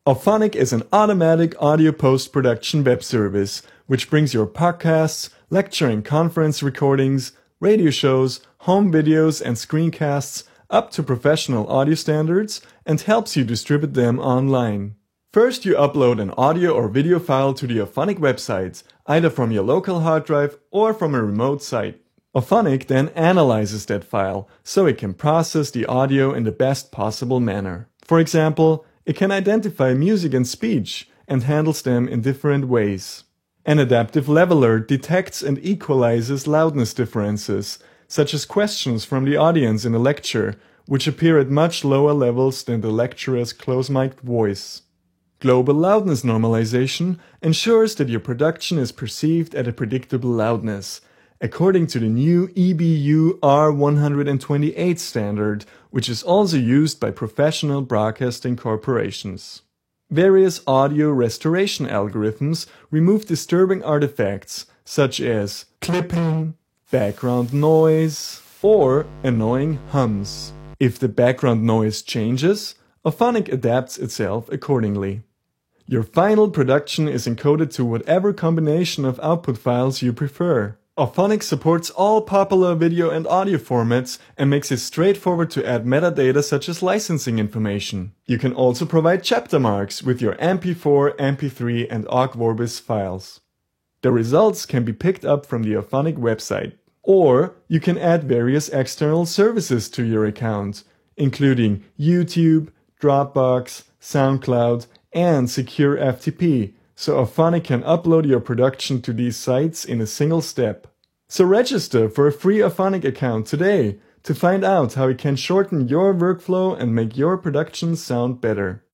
Auphonic is an automatic audio post-production web service which brings your podcasts, lecture and conference recordings, radio shows, home videos and screencasts up to professional audio standards and helps you distribute them online. First, you upload an audio or video file to the Auphonic website, either from your local hard drive or from a remote site. Auphonic then analyzes that file so it can process the audio in the best possible manner. For example, it can identify music and speech and handles them in different ways. An adaptive leveler detects and equalizes loudness differences, such as questions from the audience in a lecture, which appear at much lower levels than the lecturer's close-mic'd voice. Global loudness normalization ensures that your production is perceived at a predictable loudness, according to the new EBU R128 standard, which is also used by professional broadcasting corporations. Various audio restoration algorithms remove disturbing artifacts, such as clipping, background noise, or annoying hums. If the background noise changes, Auphonic adapts itself accordingly. Your final production is encoded to whatever combination of output files you prefer. Auphonic supports all popular video and audio formats and makes it straightforward to add metadata such as licensing information. You can also provide chapter marks with your MP4, MP3 and Ogg Vorbis files. The results can be picked up from the Auphonic website. Or you can add various external services to your account, including YouTube, Dropbox, SoundCloud, and Secure FTP, so Auphonic can upload your production to these sites in a single step. So register for a free Auphonic account today to find out how it can shorten your workflow and make your production sound better.